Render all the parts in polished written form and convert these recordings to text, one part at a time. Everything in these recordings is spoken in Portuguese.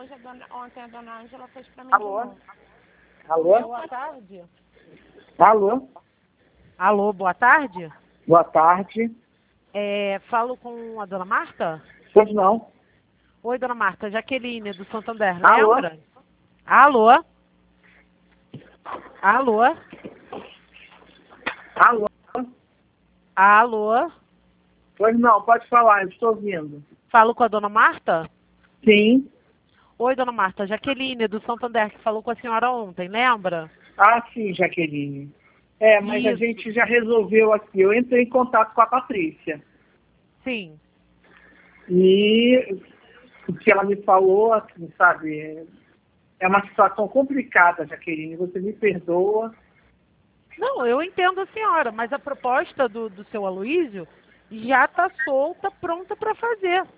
ontem a dona Ângela fez para mim. Alô? Alô? Boa tarde. Alô? Alô, boa tarde. Boa tarde. Falo com a dona Marta? Pois não. Oi, dona Marta. Jaqueline, do Santander, Alô? lembra? Alô? Alô? Alô? Alô? Pois não, pode falar, eu estou ouvindo. Falo com a dona Marta? Sim. Oi, dona Marta. Jaqueline, do Santander, que falou com a senhora ontem, lembra? Ah, sim, Jaqueline. Mas a Isso. gente já resolveu aqui. Eu entrei em contato com a Patrícia. Sim. E o que ela me falou, assim, sabe, é uma situação complicada, Jaqueline. Você me perdoa. Não, eu entendo a senhora, mas a proposta do seu Aloísio já está solta, pronta para fazer.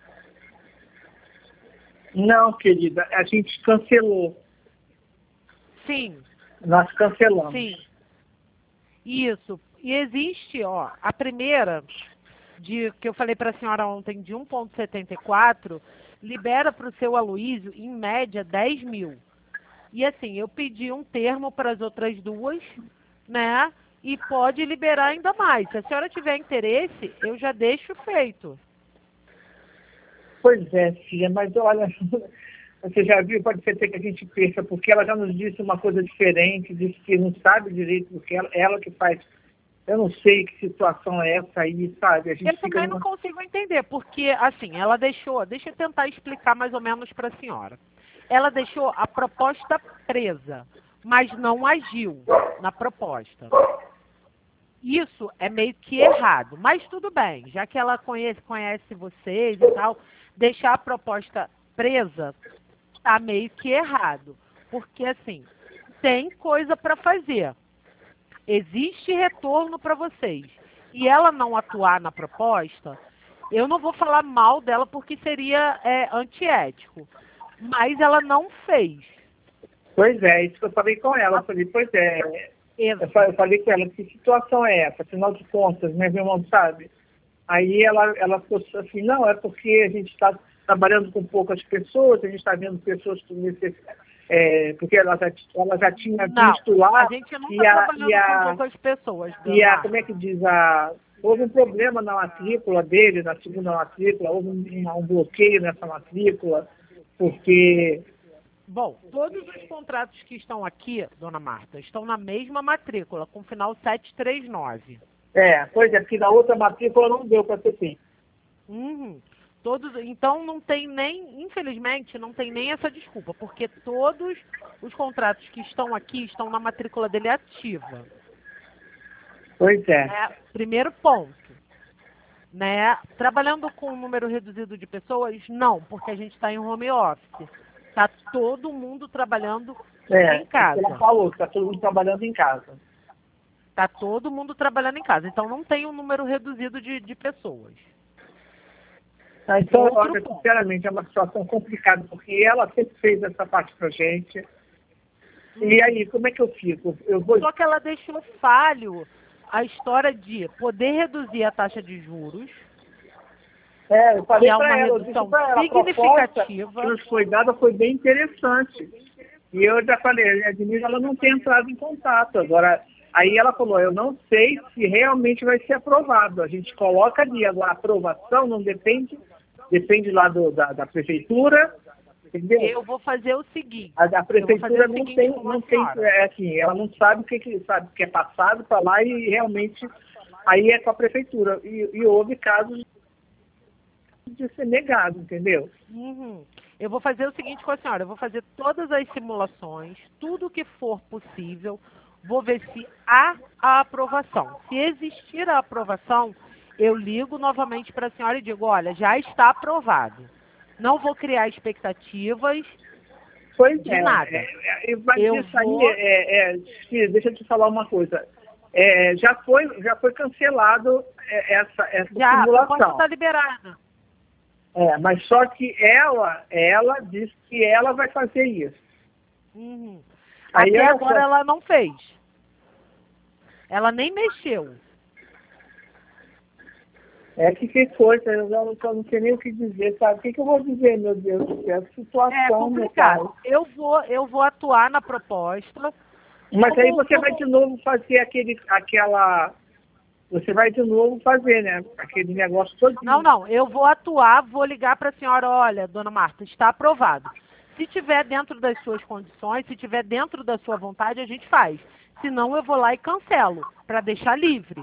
Não, querida, a gente cancelou. Sim, Nós cancelamos. sim. Isso. E existe, a primeira, que eu falei para a senhora ontem, de 1,74, libera para o seu Aloísio, em média, 10 mil. E assim, eu pedi um termo para as outras duas, né? E pode liberar ainda mais. Se a senhora tiver interesse, eu já deixo feito. Pois é, filha, mas olha, você já viu, pode ser até que a gente perca, porque ela já nos disse uma coisa diferente, disse que não sabe direito, porque ela que faz, eu não sei que situação é essa aí, sabe? A gente Eu também não consigo entender, porque, assim, ela deixou, deixa eu tentar explicar mais ou menos para a senhora. Ela deixou a proposta presa, mas não agiu na proposta. Isso é meio que errado, mas tudo bem, já que ela conhece vocês e tal, deixar a proposta presa tá meio que errado, porque assim, tem coisa para fazer, existe retorno para vocês, e ela não atuar na proposta, eu não vou falar mal dela porque seria antiético, mas ela não fez. Pois é, isso que eu falei com ela, eu falei, pois é, eu falei com ela, que situação é essa? Afinal de contas, meu irmão sabe? Aí ela falou assim, não, é porque a gente está trabalhando com poucas pessoas, a gente está vendo pessoas com necessidade, porque ela já tinha visto lá. A gente não está trabalhando com poucas pessoas. Como é que diz, houve um problema na matrícula dele, na segunda matrícula, houve um bloqueio nessa matrícula, porque... Bom, todos os contratos que estão aqui, dona Marta, estão na mesma matrícula, com final 739. Pois é, porque na outra matrícula não deu para ter feito. Então não tem nem, infelizmente, não tem nem essa desculpa, porque todos os contratos que estão aqui estão na matrícula dele ativa. Pois é. Primeiro ponto. Né? Trabalhando com um número reduzido de pessoas, não, porque a gente está em home office. Está todo mundo trabalhando em casa. Ela falou que está todo mundo trabalhando em casa. Está todo mundo trabalhando em casa. Então não tem um número reduzido de pessoas. Então, olha, sinceramente, é uma situação complicada, porque ela sempre fez essa parte pra gente. E aí, como é que eu fico? Só que ela deixou falho a história de poder reduzir a taxa de juros. Eu falei para ela, eu disse para ela, a proposta que nos foi dada foi bem interessante. E eu já falei, a Denise, ela não tem entrado em contato. Agora, aí ela falou, eu não sei se realmente vai ser aprovado. A gente coloca ali, agora a aprovação não depende lá da prefeitura, entendeu? Eu vou fazer o seguinte. A prefeitura não tem, assim, ela não sabe o que sabe que é passado para lá e realmente aí é com a prefeitura. E houve casos de ser negado, entendeu? Eu vou fazer o seguinte com a senhora, eu vou fazer todas as simulações, tudo que for possível, vou ver se há a aprovação. Se existir a aprovação, eu ligo novamente para a senhora e digo, olha, já está aprovado. Não vou criar expectativas de nada. Deixa eu te falar uma coisa. Já foi cancelado essa já, simulação. A proposta está liberada. Mas só que ela disse que ela vai fazer isso. Até agora ela não fez. Ela nem mexeu. É que coisa, eu não sei nem o que dizer, sabe? O que eu vou dizer, meu Deus do céu? Que situação, meu pai. Eu vou atuar na proposta. Mas aí você vai de novo fazer aquela... Você vai de novo fazer, né? Aquele negócio todo. Não, eu vou atuar, vou ligar para a senhora, olha, dona Marta, está aprovado. Se tiver dentro das suas condições, se tiver dentro da sua vontade, a gente faz. Senão eu vou lá e cancelo, para deixar livre.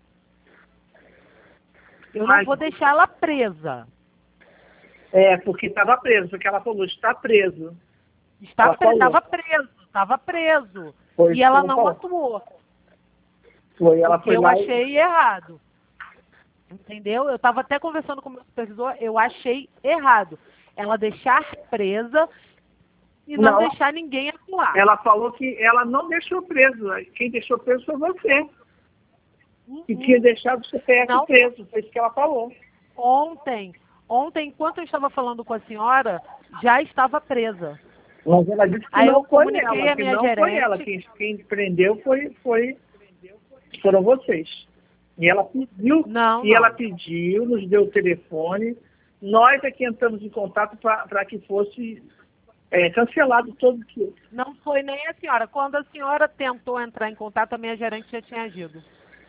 Eu não vou deixar ela presa. É, porque estava preso, porque ela falou, está preso. Estava preso. Foi, e ela não atuou. Foi eu lá achei errado. Entendeu? Eu estava até conversando com o meu supervisor, eu achei errado. Ela deixar presa e não deixar ninguém atuar. Ela falou que ela não deixou preso. Quem deixou preso foi você. Que tinha deixado o CPF preso. Foi isso que ela falou. Ontem, enquanto eu estava falando com a senhora, já estava presa. Mas ela disse que Aí não eu foi comuniquei ela, a que minha não gerente. foi ela. Quem prendeu foram vocês. E ela pediu, ela pediu, nos deu o telefone. Nós é que entramos em contato para que fosse cancelado todo aquilo. Não foi nem a senhora. Quando a senhora tentou entrar em contato, a minha gerente já tinha agido.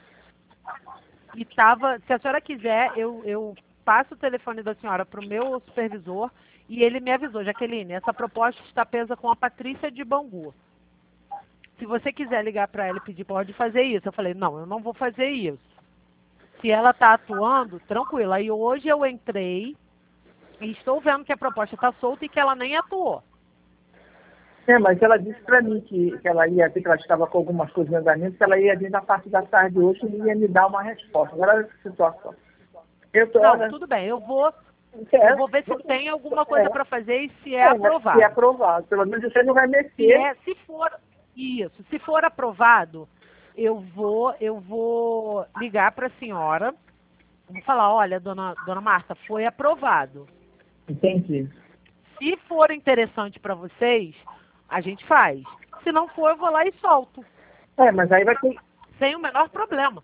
E estava, se a senhora quiser, eu passo o telefone da senhora para o meu supervisor e ele me avisou, Jaqueline, essa proposta está presa com a Patrícia de Bangu. Se você quiser ligar para ela e pedir, pode fazer isso. Eu falei, não, eu não vou fazer isso. Se ela está atuando, tranquilo. Aí hoje eu entrei e estou vendo que a proposta está solta e que ela nem atuou. Mas ela disse para mim que ela ia ver que ela estava com algumas coisas em andamento, que ela ia vir na parte da tarde hoje e ia me dar uma resposta. Agora a situação. Tudo bem, eu vou ver se tem alguma coisa para fazer e se é aprovado. Se é aprovado, pelo menos você não vai mexer. Se for aprovado, eu vou ligar para a senhora, vou falar, olha, dona Marta, foi aprovado. Entendi. Se for interessante para vocês, a gente faz. Se não for, eu vou lá e solto. Mas aí vai ter... Sem o menor problema.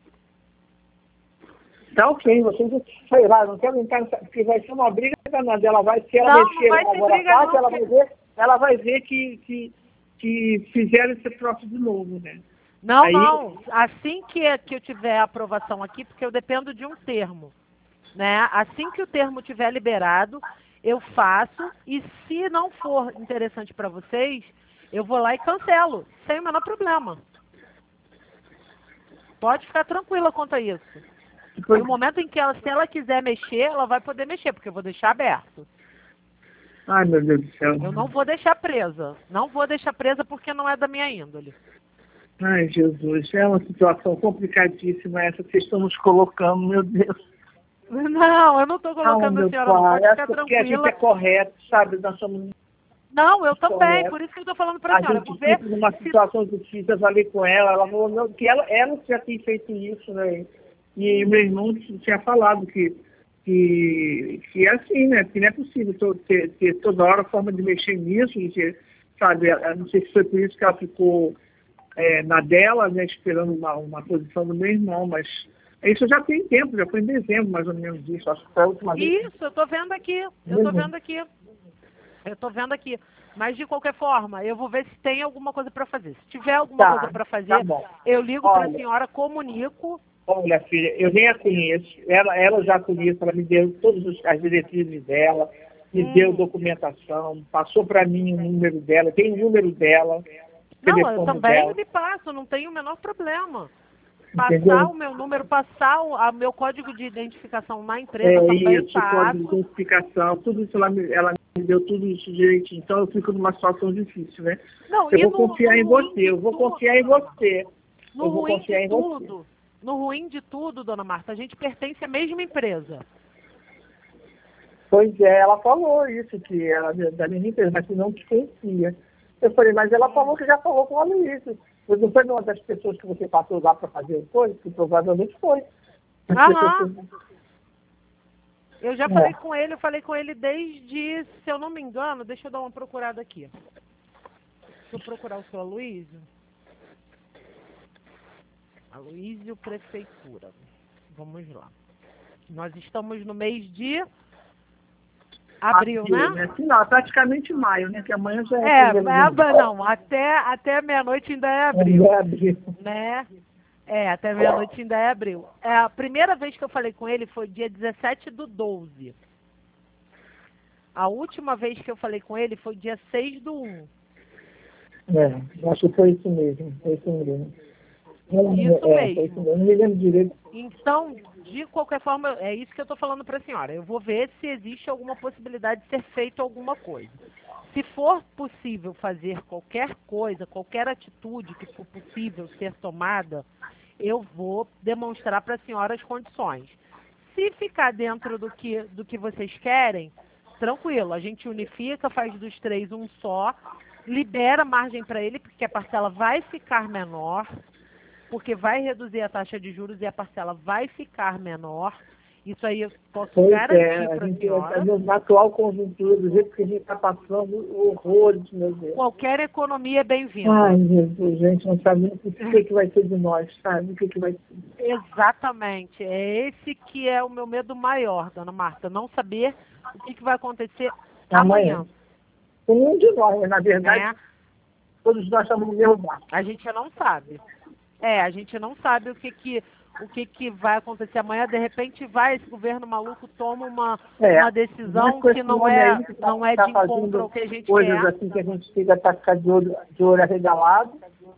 Tá ok, você sei lá, não quero brincar, porque vai ser uma briga danada. Ela vai, se ela mexer agora fácil, ela vai ver que fizeram esse troço de novo, né? Não. Assim que eu tiver a aprovação aqui, porque eu dependo de um termo, né? Assim que o termo tiver liberado, eu faço, e se não for interessante para vocês, eu vou lá e cancelo, sem o menor problema. Pode ficar tranquila quanto a isso. No momento em que se ela quiser mexer, ela vai poder mexer, porque eu vou deixar aberto. Ai, meu Deus do céu. Eu não vou deixar presa. Não vou deixar presa porque não é da minha índole. Ai, Jesus, é uma situação complicadíssima essa que vocês estão nos colocando, meu Deus. Não, eu não estou colocando a senhora, não pode ficar tranquila. Porque a gente é correto, sabe? Nós somos... Não, eu também, por isso que eu estou falando para a senhora. A gente fica numa situação difícil, eu falei com ela falou não, que ela já tinha feito isso, né? E meu irmão tinha falado que é assim, né? Que não é possível ter toda hora forma de mexer nisso, sabe? Eu não sei se foi por isso que ela ficou na dela, né? Esperando uma posição do meu irmão, mas isso já tem tempo, já foi em dezembro, mais ou menos isso. Acho que foi a última vez. Isso, eu estou vendo aqui, eu estou vendo aqui. Mas, de qualquer forma, eu vou ver se tem alguma coisa para fazer. Se tiver alguma coisa para fazer, eu ligo para a senhora, comunico. Olha, filha, eu nem a conheço. Ela já conhece, ela me deu todas as diretrizes dela, me deu documentação, passou para mim o número dela, tem o número dela. Não, eu também me passo, não tem o menor problema. Passar o meu número, passar o meu código de identificação na empresa também passo. Código de identificação, tudo isso ela me deu tudo isso direitinho. Então eu fico numa situação difícil, né? Não, eu vou confiar em você, eu vou confiar em você. No ruim de tudo. No ruim de tudo, dona Marta, a gente pertence à mesma empresa. Pois é, ela falou isso, que ela da mesma empresa, mas que não te conhecia. Eu falei, mas ela falou que já falou com a Luísa. Mas não foi uma das pessoas que você passou lá para fazer coisa, que provavelmente foi. Eu já falei com ele, desde, se eu não me engano, deixa eu dar uma procurada aqui. Deixa eu procurar o seu Aloysio. Aloysio Prefeitura. Vamos lá. Nós estamos no mês de abril, né? Não, praticamente maio, né? Que amanhã já não, até meia-noite ainda é abril. Ainda é abril. Né? Até meia-noite ainda é abril. A primeira vez que eu falei com ele foi dia 17/12. A última vez que eu falei com ele foi dia 6/1. Acho que foi isso mesmo. Foi isso mesmo. Mesmo. Não me lembro direito. Então, de qualquer forma, é isso que eu estou falando para a senhora. Eu vou ver se existe alguma possibilidade de ser feito alguma coisa. Se for possível fazer qualquer coisa, qualquer atitude que for possível ser tomada, eu vou demonstrar para a senhora as condições. Se ficar dentro do que vocês querem, tranquilo, a gente unifica, faz dos 3 um só, libera margem para ele, porque a parcela vai ficar menor, porque vai reduzir a taxa de juros e a parcela vai ficar menor. Isso aí eu posso garantir para a senhora. Na atual conjuntura, do jeito que a gente está passando, horrores, meu Deus. Qualquer economia é bem-vinda. Ai, Jesus, gente, não sabe o que vai ser de nós, sabe? O que vai ser. Exatamente. É esse que é o meu medo maior, dona Marta. Não saber o que vai acontecer amanhã. Um de nós, na verdade, todos nós estamos no mesmo barco. A gente não sabe. A gente não sabe o que vai acontecer amanhã. De repente esse governo maluco toma uma decisão que não é de encontro ao que a gente coisas quer. Assim que a gente fica a ficar de olho arregalado.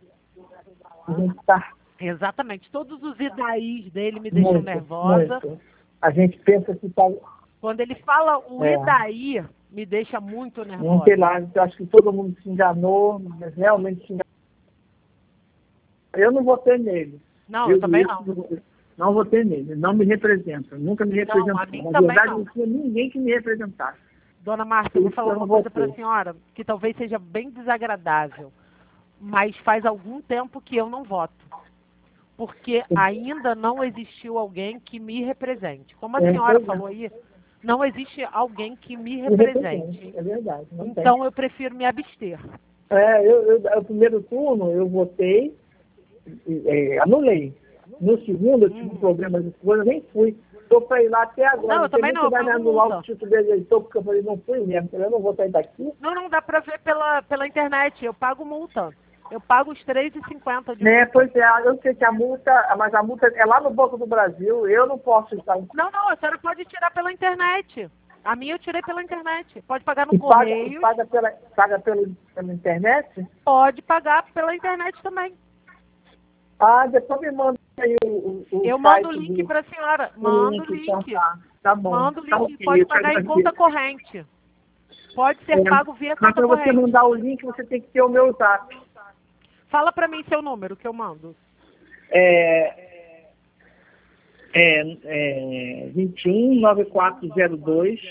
A gente tá... Exatamente. Todos os idaís dele me deixam nervosa. Muito. A gente pensa que está... Quando ele fala o idaí, me deixa muito nervosa. Não sei lá, eu acho que todo mundo se enganou, mas realmente se enganou. Eu não votei nele. Não, eu também não. Não votei nele, não me representa, nunca me representou. Na verdade, não tinha ninguém que me representasse. Dona Marta, eu vou falar uma coisa para a senhora, que talvez seja bem desagradável, mas faz algum tempo que eu não voto. Porque ainda não existiu alguém que me represente. Como a senhora falou aí, não existe alguém que me represente. É verdade. Então eu prefiro me abster. O primeiro turno eu votei, anulei. No segundo, eu tive problemas de coisa, nem fui. Estou para ir lá até agora. Não, eu também não. Vai me anular o título de eleitor, porque eu falei, não fui mesmo. Eu não vou sair daqui. Não, dá para ver pela internet. Eu pago multa. Eu pago os R$3,50 de multa. Pois eu sei que a multa, mas a multa é lá no Banco do Brasil, eu não posso estar... Não, a senhora pode tirar pela internet. A minha eu tirei pela internet. Pode pagar no correio. Paga pela internet? Pode pagar pela internet também. Depois me manda aí o eu mando o link para a senhora. Mando o link. Então tá bom. Mando o link. Pode pagar em conta corrente. Pode ser pago via conta corrente. Mas para você mandar o link, você tem que ter o meu zap. Fala para mim seu número que eu mando. 21 9402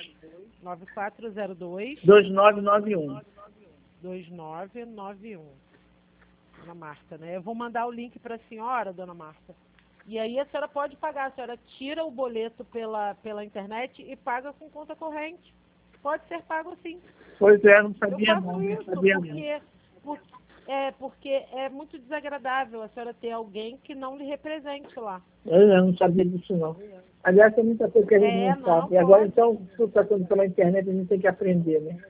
2991. 2991. Dona Marta, né? Eu vou mandar o link para a senhora, dona Marta. E aí a senhora pode pagar. A senhora tira o boleto pela internet e paga com conta corrente. Pode ser pago sim. Pois não sabia não. Não sabia porque é muito desagradável a senhora ter alguém que não lhe represente lá. Eu não sabia disso, não. Aliás, tem muita coisa que a gente não sabe. E agora, então, tudo tratando pela internet, a gente tem que aprender, né?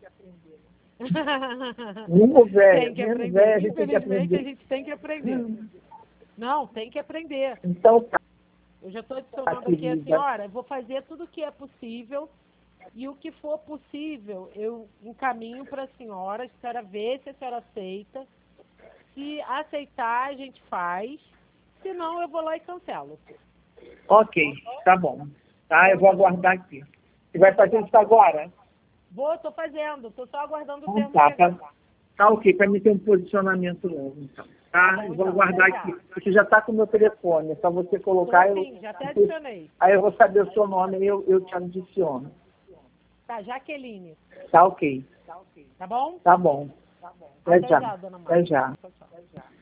Vamos, velho. A gente tem que aprender. A gente tem que aprender. Não, tem que aprender. Então, tá. Eu já estou adicionando aqui a senhora. Eu vou fazer tudo o que é possível. E o que for possível, eu encaminho para a senhora vê se a senhora aceita. Se aceitar, a gente faz. Se não, eu vou lá e cancelo. Ok, tá bom. Tá, eu vou aguardar aqui. Você vai fazer isso agora? Estou fazendo. Estou só aguardando o termo. Tá ok, para mim ter um posicionamento novo, então. Tá? Eu vou aguardar aqui. Você já está com o meu telefone, é só você colocar. Sim, já até adicionei. Aí eu vou saber o seu nome e eu te adiciono. Tá, Jaqueline. Tá ok. Tá bom? Tá bom. Até já, dona Marta. Até já. Tchau.